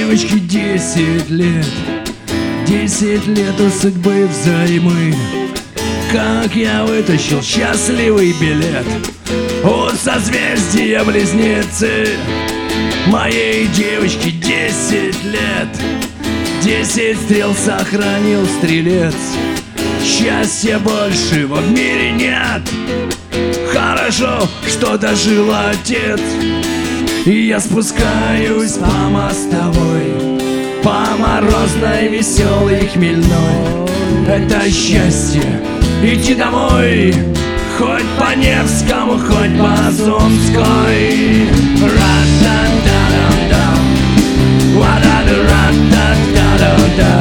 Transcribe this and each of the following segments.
девочке 10 лет. 10 лет у судьбы взаймы. Как я вытащил счастливый билет у созвездия Близнецы. Моей девочке 10 лет. 10 стрел сохранил стрелец. Счастья большего в мире нет. Хорошо, что дожил отец. И я спускаюсь по мостовой, по морозной, веселой, хмельной. Это счастье идти домой, хоть по Невскому, хоть по Зонской. Ра-да-да-да-да, ва-да-да-ра-да-да-да-да.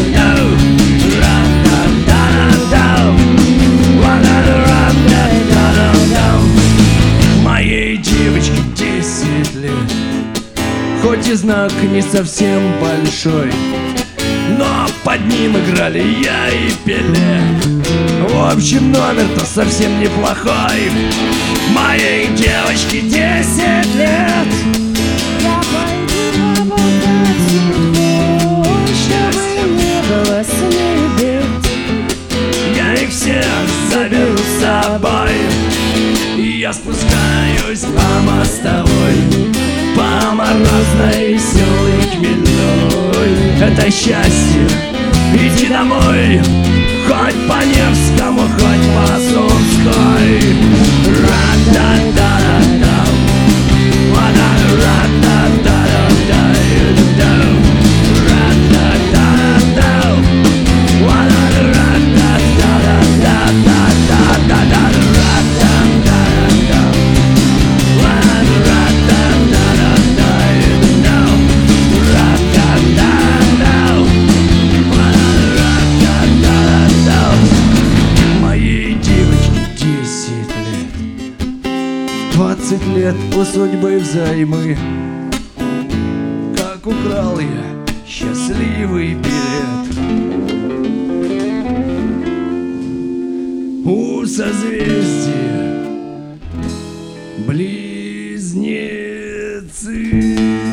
Моей девочке 10 лет. Хоть и знак не совсем большой, но под ним играли я и Пеле. В общем, номер-то совсем неплохой. Моей девочке 10 лет. Я пойду поболтать с судьбой, чтобы не было с ней бед. Я их всех заберу с собой. И я спускаюсь по мостовой, по морозной, веселой, хмельной. Это счастье идти домой, хоть по Невскому, хоть по Зонской. Ра-да-да-да-да, ва-да-да-да-да-да, ра-да-да-да-да, ва-да-да-да-да-да-да-да-да-да. Моей девочке 10 лет. 20 лет у судьбы взаймы. Как украл я счастливый билет у созвездия Близнецы.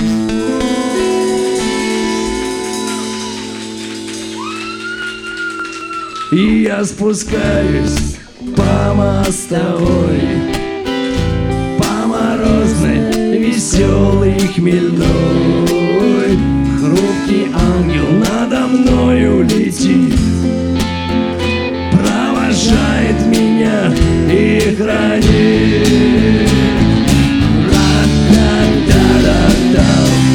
И я спускаюсь по мостовой, по морозной, веселой, хмельной. Хрупкий ангел надо мною летит, провожает меня и хранит. Ра-да-да-да-да,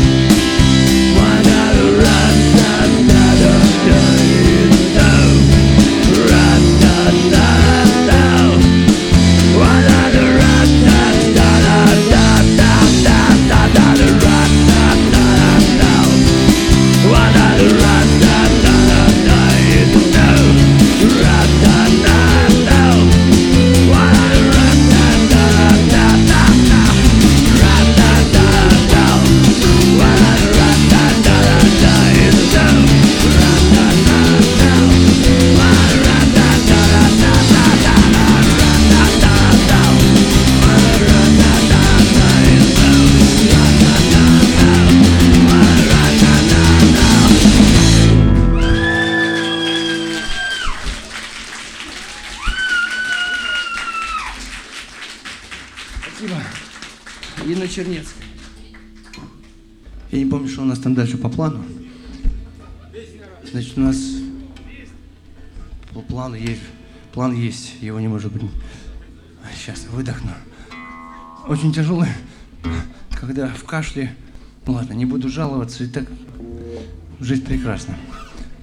ва-да-да-да-да-да. Спасибо. Инна Чернецкая. Я не помню, что у нас там дальше по плану. Значит, у нас по плану есть. План есть, его не может быть. Сейчас выдохну. Очень тяжело, когда в кашле. Ну ладно, не буду жаловаться, и так жизнь прекрасна.